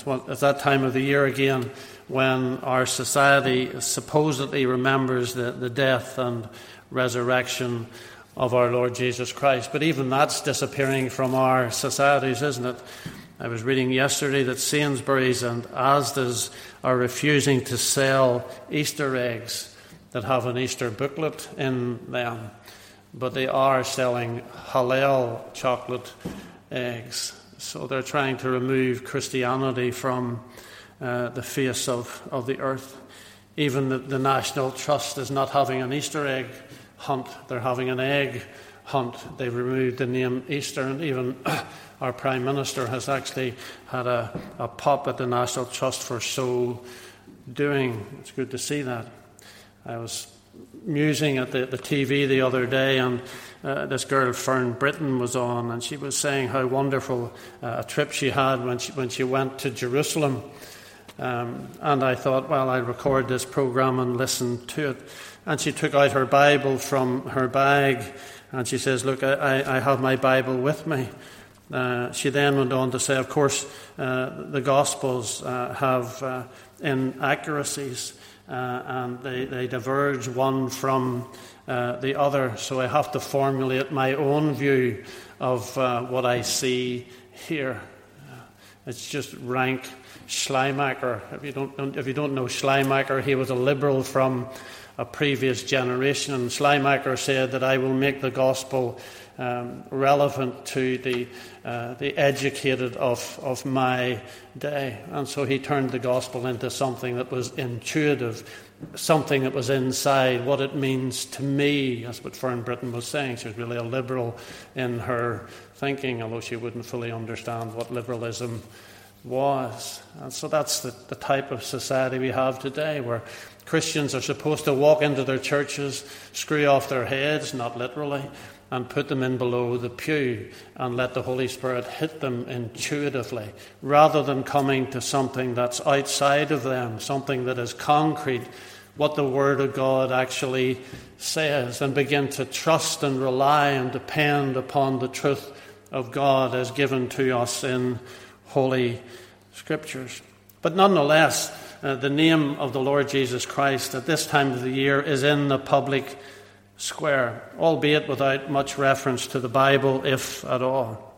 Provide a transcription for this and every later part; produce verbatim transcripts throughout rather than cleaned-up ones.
what, it's that time of the year again when our society supposedly remembers the, the death and resurrection of our Lord Jesus Christ. But even that's disappearing from our societies, isn't it? I was reading yesterday that Sainsbury's and Asda's are refusing to sell Easter eggs that have an Easter booklet in them. But they are selling Hallel chocolate eggs. So they're trying to remove Christianity from uh, the face of, of the earth. Even the, the National Trust is not having an Easter egg hunt. They're having an egg hunt. They've removed the name Easter, and even our Prime Minister has actually had a, a pop at the National Trust for so doing. It's good to see that. I was musing at the, the T V the other day, and uh, this girl Fern Britton was on, and she was saying how wonderful uh, a trip she had when she when she went to Jerusalem. Um, and I thought, well, I'll record this program and listen to it. And she took out her Bible from her bag, and she says, "Look, I, I have my Bible with me." Uh, she then went on to say, of course, uh, the Gospels uh, have uh, inaccuracies. Uh, and they, they diverge one from uh, the other. So I have to formulate my own view of uh, what I see here. Uh, it's just rank Schleiermacher. If you don't, if you don't know Schleiermacher, he was a liberal from a previous generation. And Schleiermacher said that I will make the gospel um, relevant to the uh, the educated of, of my day. And so he turned the gospel into something that was intuitive, something that was inside, what it means to me. That's what Fern Britton was saying. She was really a liberal in her thinking, although she wouldn't fully understand what liberalism was. And so that's the, the type of society we have today, where Christians are supposed to walk into their churches, screw off their heads, not literally, and put them in below the pew and let the Holy Spirit hit them intuitively, rather than coming to something that's outside of them, something that is concrete, what the Word of God actually says, and begin to trust and rely and depend upon the truth of God as given to us in Holy Scriptures. But nonetheless, uh, the name of the Lord Jesus Christ at this time of the year is in the public square, albeit without much reference to the Bible, if at all.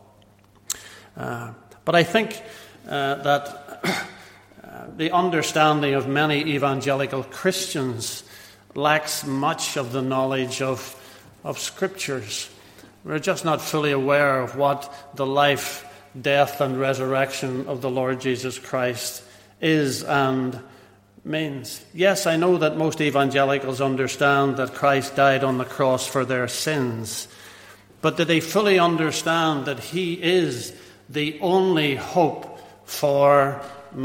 Uh, but I think uh, that uh, the understanding of many evangelical Christians lacks much of the knowledge of, of Scriptures. We're just not fully aware of what the life, death, and resurrection of the Lord Jesus Christ is and means. Yes, I know that most evangelicals understand that Christ died on the cross for their sins, but do they fully understand that He is the only hope for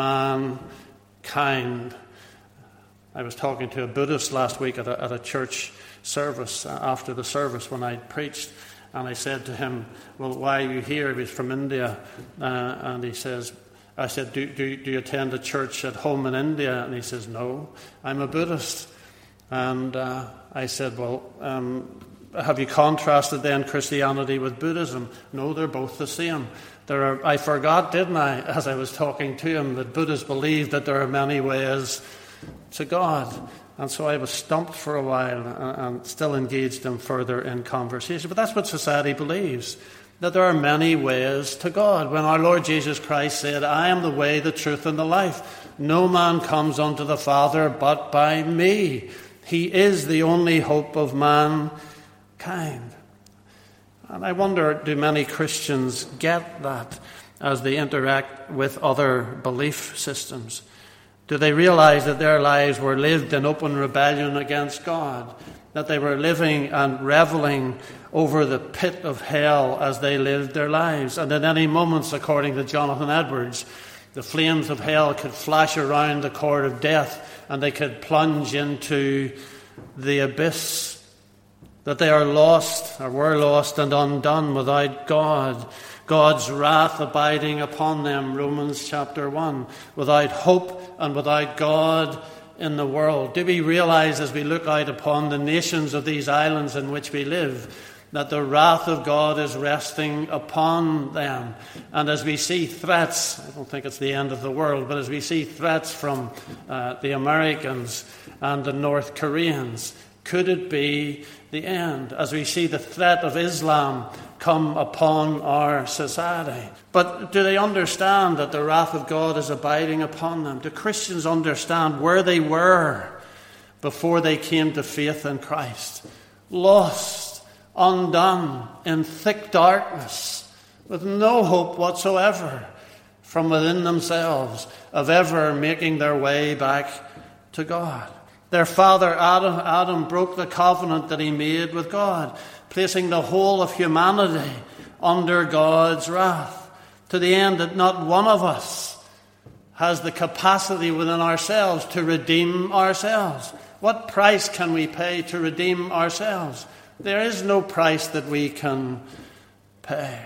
mankind? I was talking to a Buddhist last week at a, at a church service, uh, after the service when I preached, and I said to him, "Well, why are you here?" He was from India, uh, and he says, I said, do, do, do you attend a church at home in India? And he says, "No, I'm a Buddhist." And uh, I said, well, um, have you contrasted then Christianity with Buddhism? No, they're both the same. There are, I forgot, didn't I, as I was talking to him, that Buddhists believe that there are many ways to God. And so I was stumped for a while and, and still engaged him further in conversation. But that's what society believes, that there are many ways to God. When our Lord Jesus Christ said, "I am the way, the truth, and the life. No man comes unto the Father but by me." He is the only hope of mankind. And I wonder, do many Christians get that as they interact with other belief systems? Do they realize that their lives were lived in open rebellion against God? That they were living and reveling over the pit of hell as they lived their lives. And at any moments, according to Jonathan Edwards, the flames of hell could flash around the cord of death and they could plunge into the abyss. That they are lost, or were lost and undone without God. God's wrath abiding upon them, Romans chapter one. Without hope and without God in the world. Do we realize as we look out upon the nations of these islands in which we live that the wrath of God is resting upon them. And as we see threats, I don't think it's the end of the world, but as we see threats from uh, the Americans and the North Koreans, could it be the end? As we see the threat of Islam come upon our society. But do they understand that the wrath of God is abiding upon them? Do Christians understand where they were before they came to faith in Christ? Lost, undone, in thick darkness, with no hope whatsoever from within themselves of ever making their way back to God. Their father Adam, Adam broke the covenant that he made with God, placing the whole of humanity under God's wrath, to the end that not one of us has the capacity within ourselves to redeem ourselves. What price can we pay to redeem ourselves? There is no price that we can pay.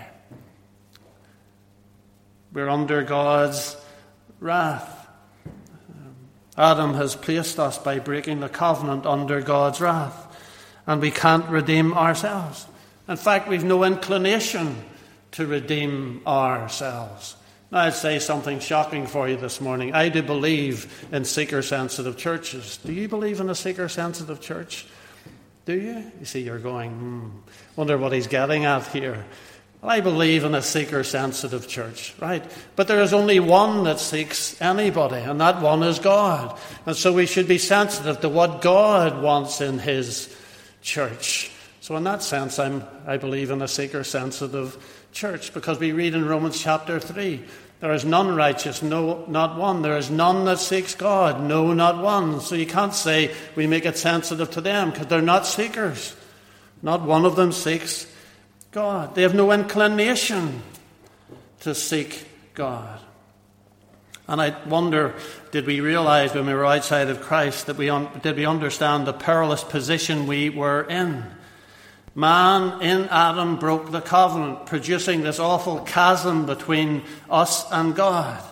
We're under God's wrath. Adam has placed us, by breaking the covenant, under God's wrath. And we can't redeem ourselves. In fact, we've no inclination to redeem ourselves. Now, I'd say something shocking for you this morning. I do believe in seeker-sensitive churches. Do you believe in a seeker-sensitive church? Do you? You see, you're going, hmm, wonder what he's getting at here. Well, I believe in a seeker-sensitive church, right? But there is only one that seeks anybody, and that one is God. And so we should be sensitive to what God wants in his church. So in that sense, I'm, I believe in a seeker-sensitive church, because we read in Romans chapter three, there is none righteous, no, not one. There is none that seeks God, no, not one. So you can't say we make it sensitive to them, because they're not seekers. Not one of them seeks God. They have no inclination to seek God. And I wonder, did we realize when we were outside of Christ that we un- did we understand the perilous position we were in? Man in Adam broke the covenant, producing this awful chasm between us and God.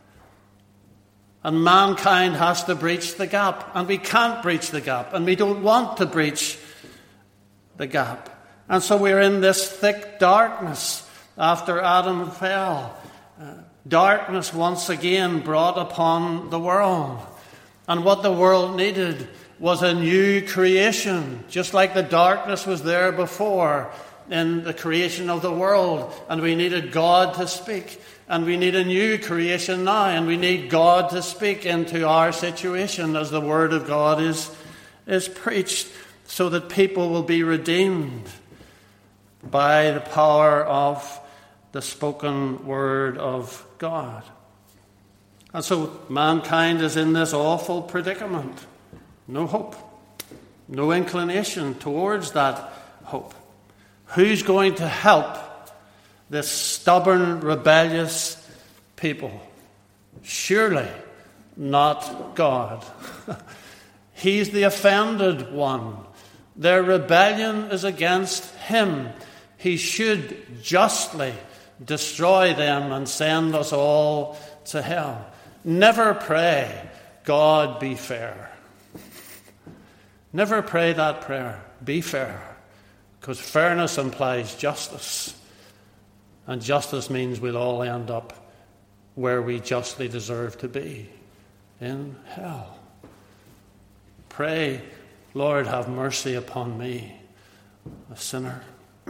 And mankind has to breach the gap. And we can't breach the gap. And we don't want to breach the gap. And so we're in this thick darkness after Adam fell. Uh, darkness once again brought upon the world. And what the world needed was a new creation, just like the darkness was there before in the creation of the world. And we needed God to speak. And we need a new creation now. And we need God to speak into our situation as the Word of God is, is preached, so that people will be redeemed by the power of the spoken word of God. And so mankind is in this awful predicament. No hope. No inclination towards that hope. Who's going to help this stubborn, rebellious people? Surely not God. He's the offended one. Their rebellion is against him. He should justly destroy them and send us all to hell. Never pray, God be fair. Never pray that prayer, be fair. Because fairness implies justice. And justice means we'll all end up where we justly deserve to be, in hell. Pray, Lord, have mercy upon me, a sinner.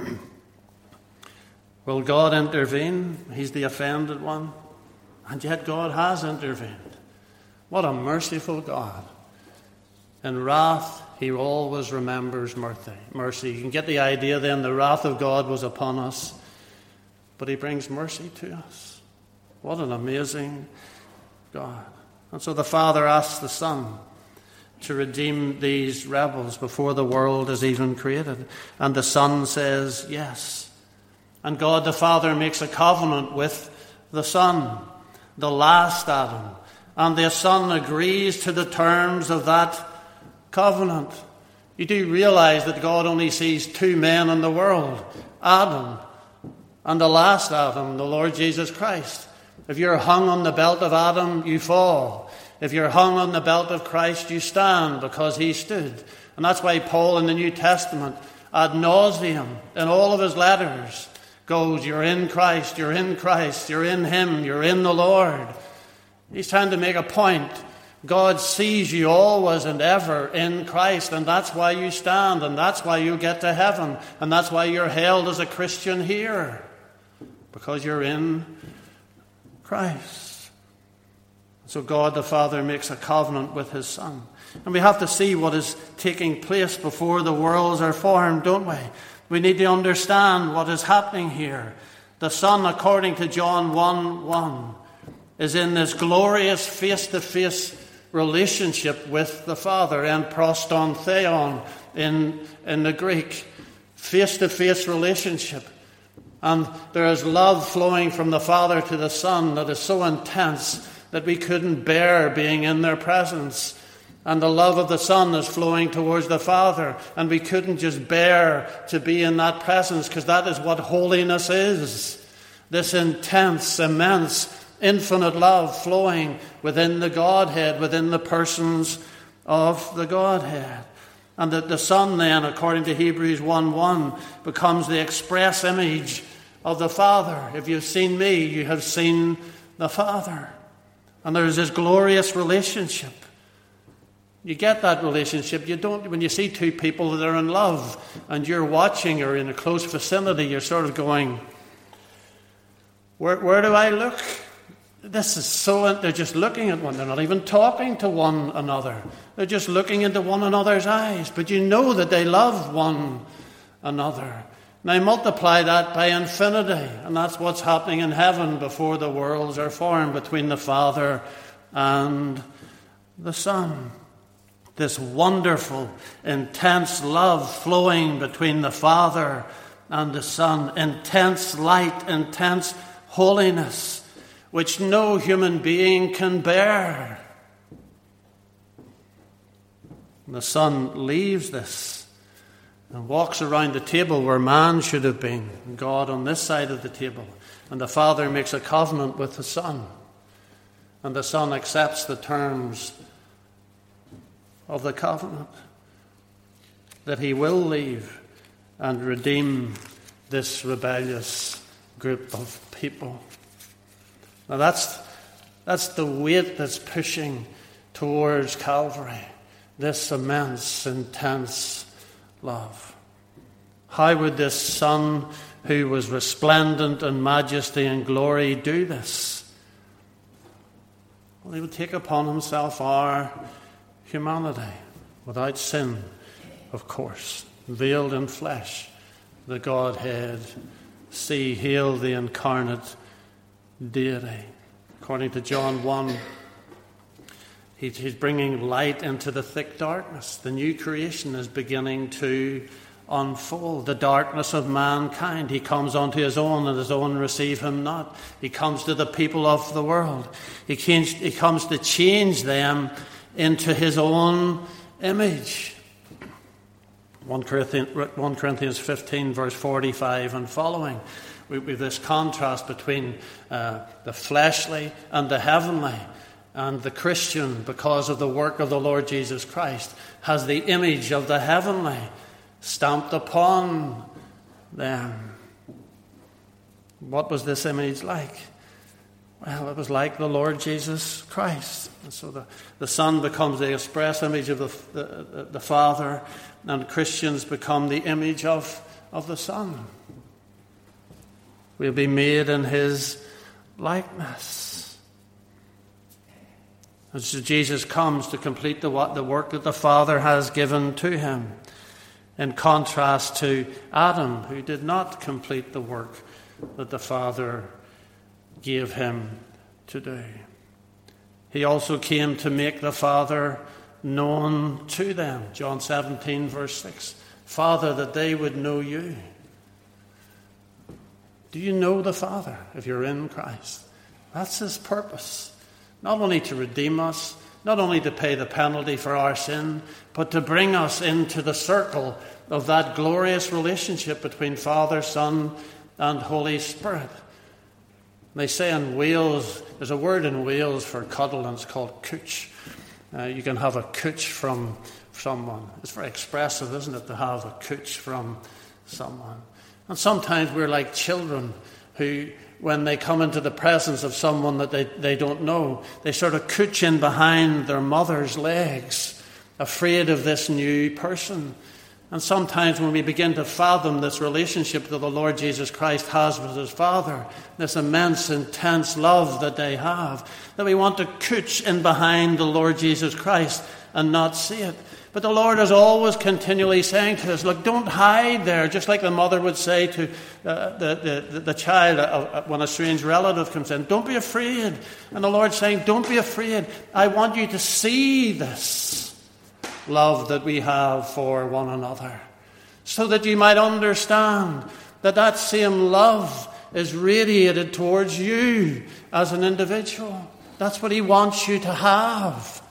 Will God intervene? He's the offended one. And yet God has intervened. What a merciful God. In wrath, he always remembers mercy. You can get the idea then, the wrath of God was upon us, but he brings mercy to us. What an amazing God. And so the Father asks the Son to redeem these rebels before the world is even created. And the Son says yes. And God the Father makes a covenant with the Son, the last Adam. And the Son agrees to the terms of that covenant. You do realize that God only sees two men in the world, Adam and the last Adam, the Lord Jesus Christ. If you're hung on the belt of Adam, you fall. If you're hung on the belt of Christ, you stand, because he stood. And that's why Paul in the New Testament ad nauseum in all of his letters goes, you're in Christ, you're in Christ, you're in him, you're in the Lord. He's trying to make a point. God sees you always and ever in Christ, and that's why you stand, and that's why you get to heaven, and that's why you're hailed as a Christian here, because you're in Christ. So God the Father makes a covenant with his Son. And we have to see what is taking place before the worlds are formed, don't we? We need to understand what is happening here. The Son, according to John one one, is in this glorious face-to-face relationship with the Father, and proston theon in, in the Greek. Face-to-face relationship. And there is love flowing from the Father to the Son that is so intense that we couldn't bear being in their presence. And the love of the Son is flowing towards the Father, and we couldn't just bear to be in that presence, because that is what holiness is. This intense, immense, infinite love flowing within the Godhead, within the persons of the Godhead. And that the Son then, according to Hebrews one one, becomes the express image of the Father. If you've seen me, you have seen the Father. And there is this glorious relationship. You get that relationship. You don't, when you see two people that are in love and you're watching or in a close vicinity, you're sort of going, where, where do I look? This is so, they're just looking at one. They're not even talking to one another. They're just looking into one another's eyes. But you know that they love one another. Now multiply that by infinity. And that's what's happening in heaven before the worlds are formed, between the Father and the Son. This wonderful, intense love flowing between the Father and the Son. Intense light, intense holiness, which no human being can bear. And the Son leaves this and walks around the table where man should have been, God on this side of the table. And the Father makes a covenant with the Son. And the Son accepts the terms of the covenant, that he will leave and redeem this rebellious group of people. Now that's, that's the weight that's pushing towards Calvary, this immense, intense love. How would this Son, who was resplendent in majesty and glory, do this? Well, he would take upon himself our humanity, without sin, of course, veiled in flesh, the Godhead, see, hail the incarnate deity. According to John one, he, he's bringing light into the thick darkness. The new creation is beginning to unfold. The darkness of mankind. He comes unto his own, and his own receive him not. He comes to the people of the world. He, changed, he comes to change them into his own image. First Corinthians fifteen, verse forty-five and following. We have this contrast between uh, the fleshly and the heavenly. And the Christian, because of the work of the Lord Jesus Christ, has the image of the heavenly stamped upon them. What was this image like? Well, it was like the Lord Jesus Christ. And so the, the Son becomes the express image of the, the, the Father, and Christians become the image of, of the Son. We'll be made in his likeness. And so Jesus comes to complete the, the work that the Father has given to him, in contrast to Adam, who did not complete the work that the Father gave him to do. He also came to make the Father known to them. John seventeen, verse six. Father, that they would know you. Do you know the Father if you're in Christ? That's his purpose. Not only to redeem us, not only to pay the penalty for our sin, but to bring us into the circle of that glorious relationship between Father, Son, and Holy Spirit. They say in Wales, there's a word in Wales for cuddle, and it's called cooch. Uh, you can have a cooch from, someone. It's very expressive, isn't it, to have a cooch from someone. And sometimes we're like children who, when they come into the presence of someone that they, they don't know, they sort of cooch in behind their mother's legs, afraid of this new person. And sometimes when we begin to fathom this relationship that the Lord Jesus Christ has with his Father, this immense, intense love that they have, that we want to cooch in behind the Lord Jesus Christ and not see it. But the Lord is always continually saying to us, look, don't hide there, just like the mother would say to uh, the, the, the child uh, when a strange relative comes in, don't be afraid. And the Lord's saying, don't be afraid. I want you to see this love that we have for one another, so that you might understand that that same love is radiated towards you as an individual. That's what he wants you to have.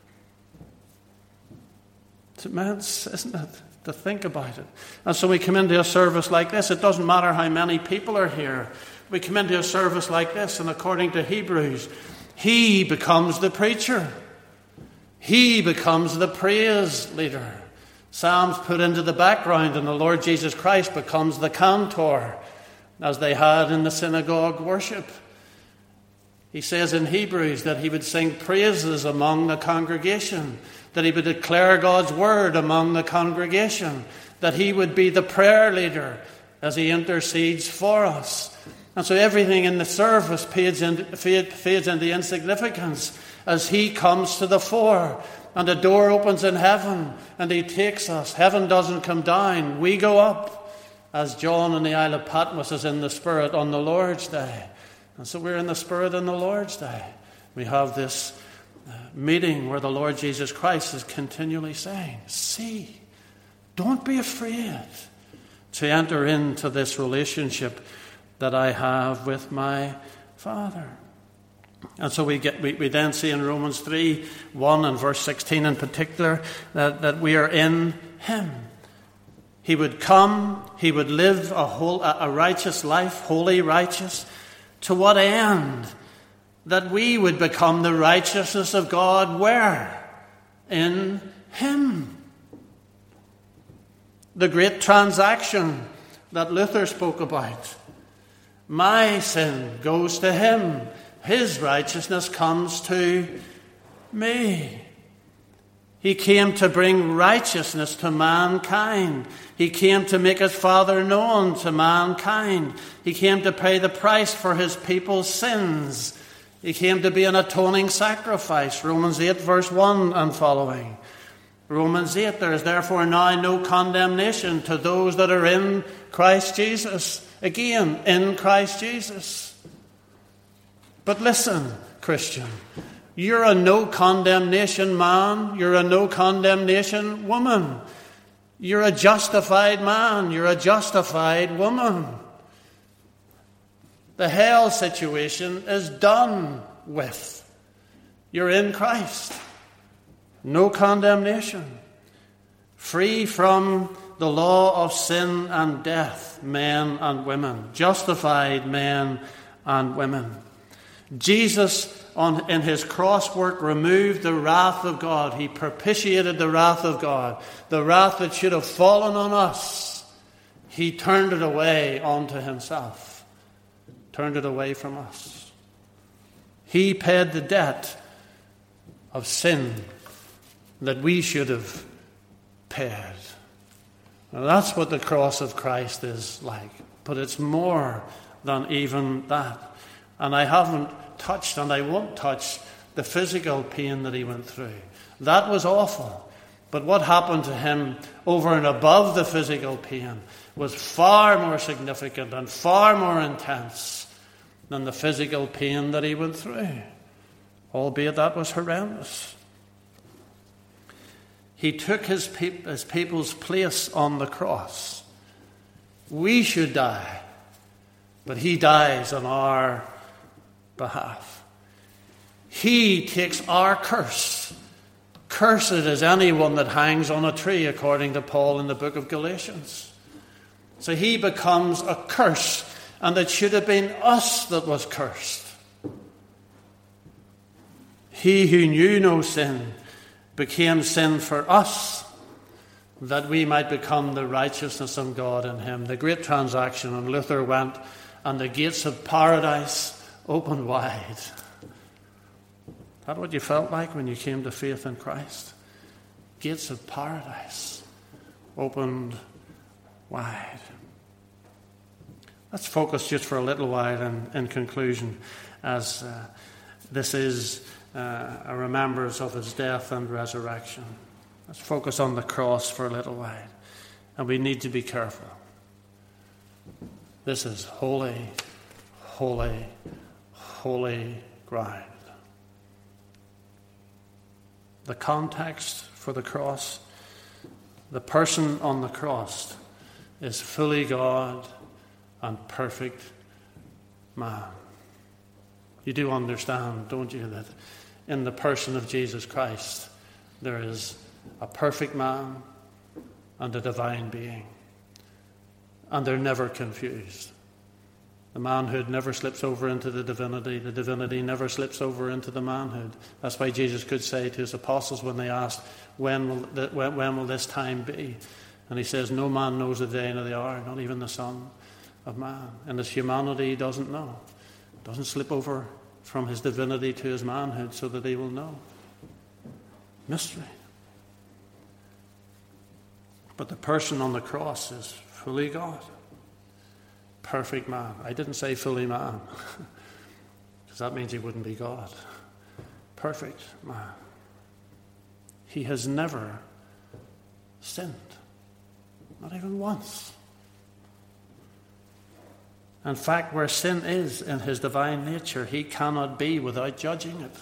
It's immense, isn't it, to think about it? And so we come into a service like this. It doesn't matter how many people are here. We come into a service like this, and according to Hebrews, he becomes the preacher. He becomes the praise leader. Psalms put into the background, and the Lord Jesus Christ becomes the cantor, as they had in the synagogue worship. He says in Hebrews that he would sing praises among the congregation, that he would declare God's word among the congregation, that he would be the prayer leader as he intercedes for us. And so everything in the service fades into, fades into insignificance as he comes to the fore, and the door opens in heaven and he takes us. Heaven doesn't come down, we go up, as John on the Isle of Patmos is in the Spirit on the Lord's Day. And so we're in the Spirit on the Lord's Day. We have this uh, meeting where the Lord Jesus Christ is continually saying, see, don't be afraid to enter into this relationship that I have with my Father. And so we get we, we then see in Romans three, one and verse sixteen in particular, that, that we are in him. He would come, he would live a whole a righteous life, holy righteous, to what end? That we would become the righteousness of God where? In him. The great transaction that Luther spoke about. My sin goes to him. His righteousness comes to me. He came to bring righteousness to mankind. He came to make his Father known to mankind. He came to pay the price for his people's sins. He came to be an atoning sacrifice. Romans eight, verse one and following. Romans eight, there is therefore now no condemnation to those that are in Christ Jesus. Again, in Christ Jesus. But listen, Christian, you're a no condemnation man. You're a no condemnation woman. You're a justified man. You're a justified woman. The hell situation is done with. You're in Christ. No condemnation. Free from the law of sin and death, men and women. Justified men and women. Jesus, on, in his cross work, removed the wrath of God. He propitiated the wrath of God. The wrath that should have fallen on us. He turned it away onto himself. Turned it away from us. He paid the debt of sin that we should have paid. Now, that's what the cross of Christ is like. But it's more than even that. And I haven't touched, and I won't touch, the physical pain that he went through. That was awful. But what happened to him over and above the physical pain was far more significant and far more intense than the physical pain that he went through. Albeit that was horrendous. He took his, pe- his people's place on the cross. We should die, but he dies on our behalf. He takes our curse. Cursed is anyone that hangs on a tree, according to Paul in the book of Galatians. So he becomes a curse, and it should have been us that was cursed. He who knew no sin became sin for us, that we might become the righteousness of God in him. The great transaction. And Luther went, and the gates of paradise opened wide. Is that what you felt like when you came to faith in Christ? Gates of paradise opened wide. Let's focus just for a little while in, in conclusion, as uh, this is uh, a remembrance of his death and resurrection. Let's focus on the cross for a little while. And we need to be careful. This is holy, holy, holy ground. The context for the cross, the person on the cross is fully God and perfect man. You do understand, don't you, that in the person of Jesus Christ there is a perfect man and a divine being. And they're never confused. The manhood never slips over into the divinity. The divinity never slips over into the manhood. That's why Jesus could say to his apostles when they asked, when will, the, when, when will this time be? And he says, no man knows the day nor the hour, not even the Son of Man. And his humanity he doesn't know. It doesn't slip over from his divinity to his manhood so that he will know. Mystery. But the person on the cross is fully God. Perfect man. I didn't say fully man, because that means he wouldn't be God. Perfect man. He has never sinned. Not even once. In fact, where sin is in his divine nature, he cannot be without judging it,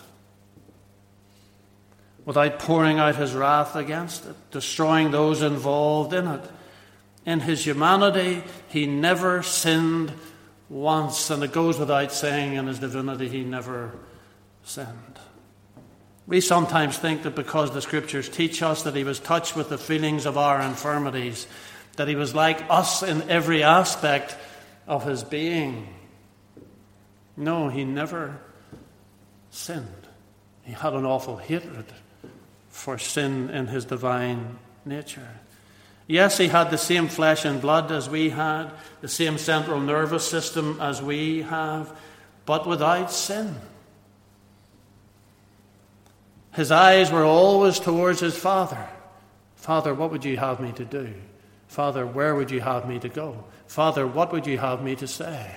without pouring out his wrath against it, destroying those involved in it. In his humanity, he never sinned once, and it goes without saying in his divinity he never sinned. We sometimes think that because the Scriptures teach us that he was touched with the feelings of our infirmities, that he was like us in every aspect of his being. No, he never sinned. He had an awful hatred for sin in his divine nature. Yes, he had the same flesh and blood as we had, the same central nervous system as we have, but without sin. His eyes were always towards his Father. Father, what would you have me to do? Father, where would you have me to go? Father, what would you have me to say?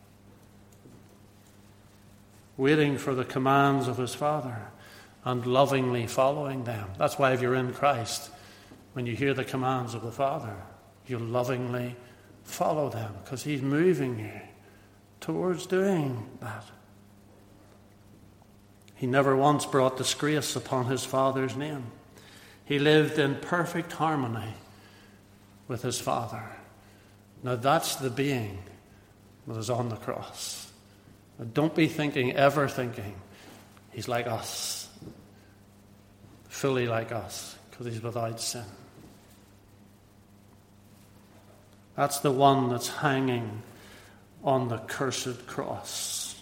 Waiting for the commands of his Father and lovingly following them. That's why if you're in Christ, when you hear the commands of the Father, you lovingly follow them, because he's moving you towards doing that. He never once brought disgrace upon his Father's name. He lived in perfect harmony with his Father. Now that's the being that is on the cross. Now don't be thinking, ever thinking, he's like us, fully like us, because he's without sin. That's the one that's hanging on the cursed cross.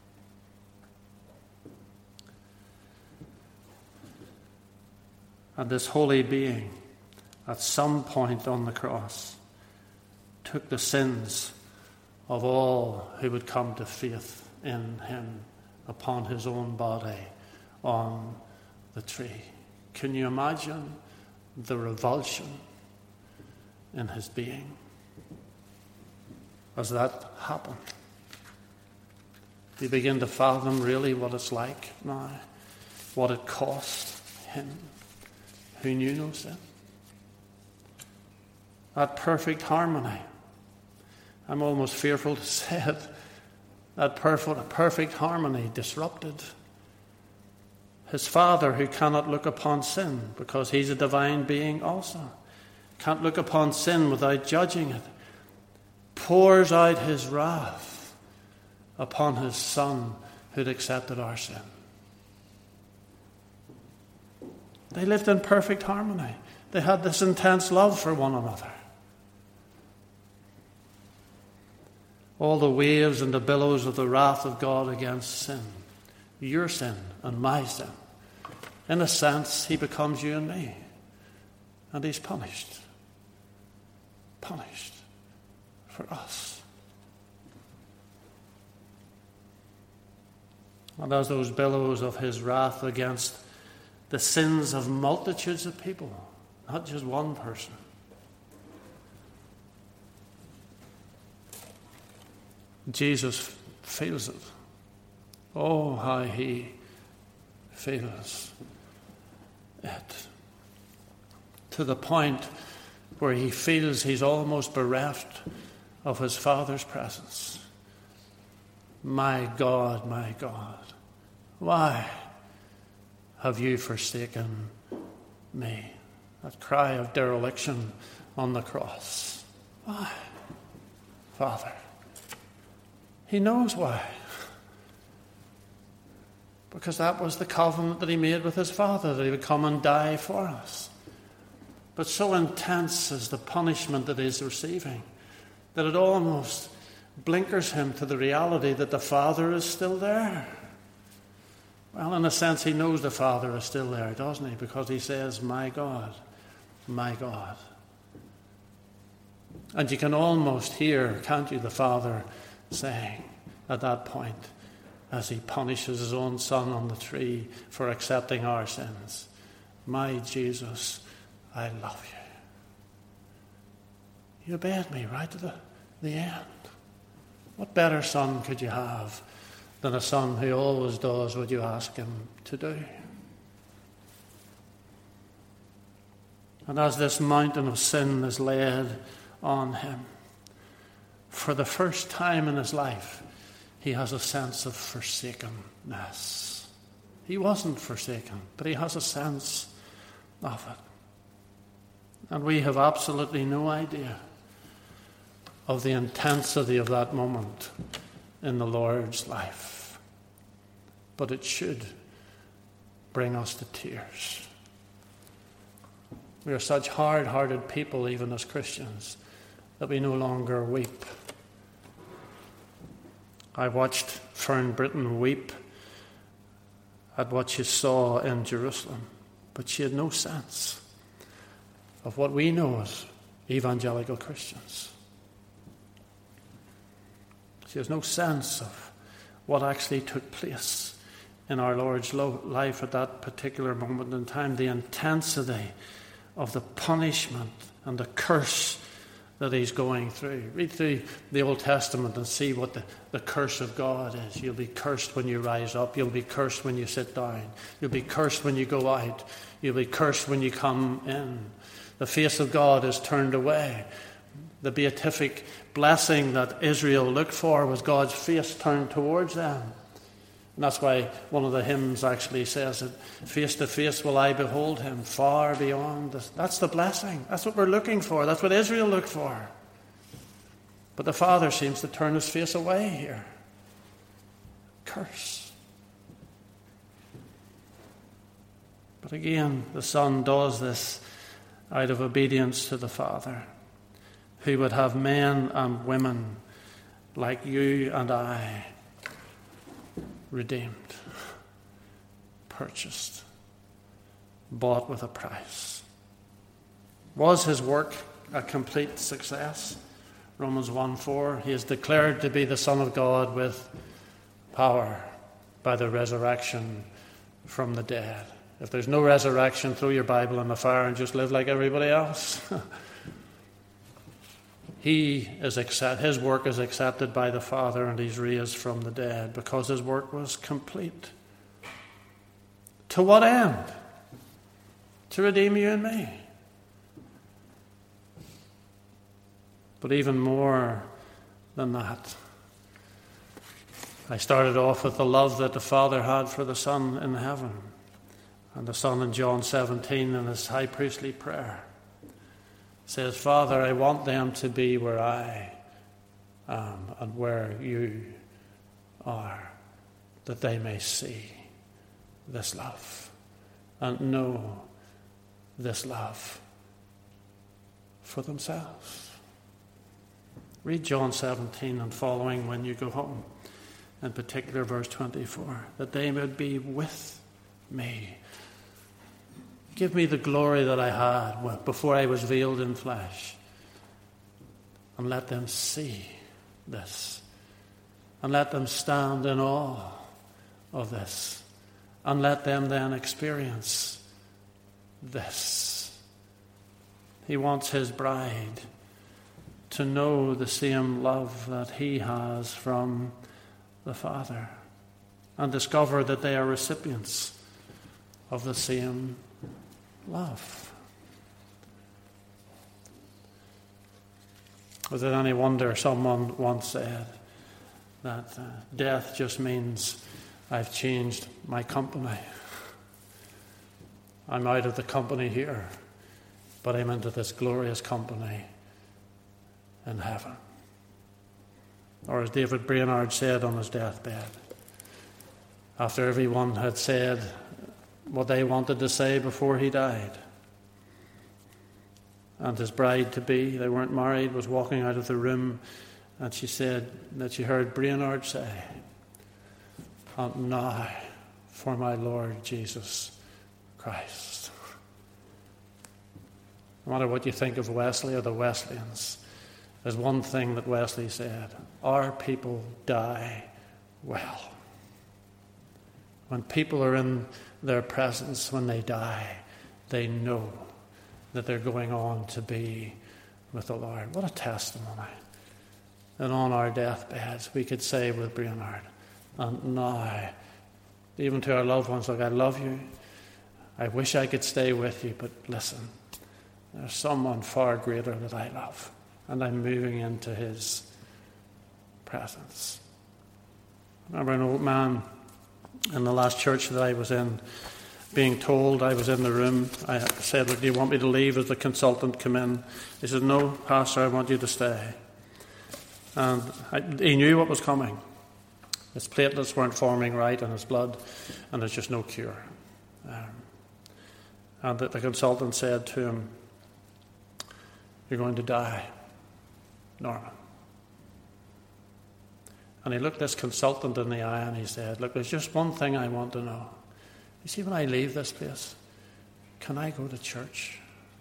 And this holy being, at some point on the cross, took the sins of all who would come to faith in him upon his own body on the tree. Can you imagine the revulsion in his being as that happened? Do you begin to fathom really what it's like now? What it cost him who knew no sin? That perfect harmony. I'm almost fearful to say it. That perfect, perfect harmony disrupted. His Father, who cannot look upon sin because he's a divine being also, can't look upon sin without judging it, pours out his wrath upon his Son who'd accepted our sin. They lived in perfect harmony. They had this intense love for one another. All the waves and the billows of the wrath of God against sin, your sin and my sin, In a sense, he becomes you and me. And he's punished. Punished for us. And as those billows of his wrath against the sins of multitudes of people, not just one person, Jesus feels it. Oh, how he feels it. To the point where he feels he's almost bereft of his Father's presence. My God, my God, why have you forsaken me? That cry of dereliction on the cross. Why, Father? He knows why. Because that was the covenant that he made with his Father, that he would come and die for us. But so intense is the punishment that he's receiving that it almost blinkers him to the reality that the Father is still there. Well, in a sense, he knows the Father is still there, doesn't he? Because he says, my God, my God. And you can almost hear, can't you, the Father saying at that point, as he punishes his own Son on the tree for accepting our sins, my Jesus, I love you. You obeyed me right to the, the end. What better son could you have than a son who always does what you ask him to do? And as this mountain of sin is laid on him, for the first time in his life, he has a sense of forsakenness. He wasn't forsaken, but he has a sense of it. And we have absolutely no idea of the intensity of that moment in the Lord's life. But it should bring us to tears. We are such hard-hearted people, even as Christians, that we no longer weep. I watched Fern Britton weep at what she saw in Jerusalem, but she had no sense of what we know as evangelical Christians. She has no sense of what actually took place in our Lord's life at that particular moment in time, the intensity of the punishment and the curse that he's going through. Read through the Old Testament and see what the, the curse of God is. You'll be cursed when you rise up. You'll be cursed when you sit down. You'll be cursed when you go out. You'll be cursed when you come in. The face of God is turned away. The beatific blessing that Israel looked for was God's face turned towards them. And that's why one of the hymns actually says that face to face will I behold him, far beyond this. That's the blessing. That's what we're looking for. That's what Israel looked for. But the Father seems to turn his face away here. Curse. But again, the Son does this out of obedience to the Father, who would have men and women like you and I redeemed, purchased, bought with a price. Was his work a complete success? Romans one four, he is declared to be the Son of God with power by the resurrection from the dead. If there's no resurrection, throw your Bible in the fire and just live like everybody else. He is accept, his work is accepted by the Father, and he's raised from the dead because his work was complete. To what end? To redeem you and me. But even more than that, I started off with the love that the Father had for the Son in heaven, and the Son in John seventeen in his high priestly prayer says, Father, I want them to be where I am and where you are, that they may see this love and know this love for themselves. Read John seventeen and following when you go home, in particular verse twenty-four, that they would be with me Give me the glory that I had before I was veiled in flesh. And let them see this. And let them stand in awe of this. And let them then experience this. He wants his bride to know the same love that he has from the Father, and discover that they are recipients of the same love. Was it any wonder someone once said that uh, death just means I've changed my company. I'm out of the company here, but I'm into this glorious company in heaven. Or as David Brainerd said on his deathbed, after everyone had said what they wanted to say before he died, and his bride-to-be, they weren't married, was walking out of the room, and she said that she heard Brainerd say, "And now for my Lord Jesus Christ." No matter what you think of Wesley or the Wesleyans, there's one thing that Wesley said: our people die well. When people are in their presence, when they die, they know that they're going on to be with the Lord. What a testimony. And on our deathbeds, we could say with Brainerd, and now, even to our loved ones, look, I love you. I wish I could stay with you, but listen, there's someone far greater that I love, and I'm moving into his presence. I remember an old man in the last church that I was in being told, I was in the room, I said, "Look, do you want me to leave?" as the consultant came in. He said, "No, Pastor, I want you to stay." And I, he knew what was coming. His platelets weren't forming right in his blood, and there's just no cure. Um, and the, the consultant said to him, "You're going to die, Norman." And he looked this consultant in the eye and he said, "Look, there's just one thing I want to know. You see, when I leave this place, can I go to church?"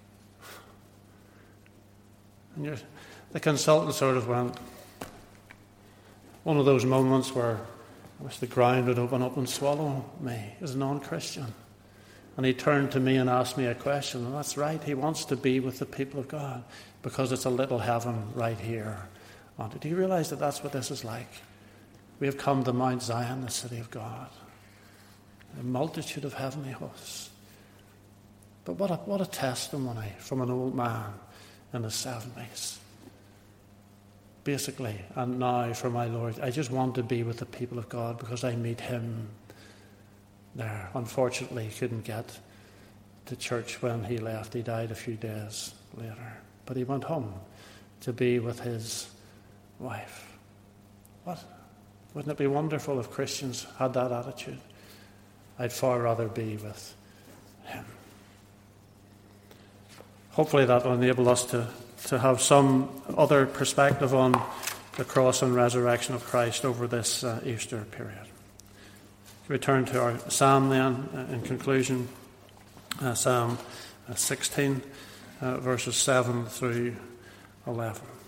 And you're, the consultant sort of went, one of those moments where I wish the ground would open up and swallow me as a non-Christian. And he turned to me and asked me a question, and that's right, he wants to be with the people of God because it's a little heaven right here. Do you realize that that's what this is like? We have come to Mount Zion, the city of God. A multitude of heavenly hosts. But what a, what a testimony from an old man in the seventies. Basically, and now for my Lord, I just want to be with the people of God because I meet him there. Unfortunately, he couldn't get to church when he left. He died a few days later. But he went home to be with his wife. What? Wouldn't it be wonderful if Christians had that attitude? I'd far rather be with him. Hopefully that will enable us to, to have some other perspective on the cross and resurrection of Christ over this uh, Easter period. We turn to our psalm then, uh, in conclusion, uh, Psalm uh, sixteen, uh, verses seven through eleven.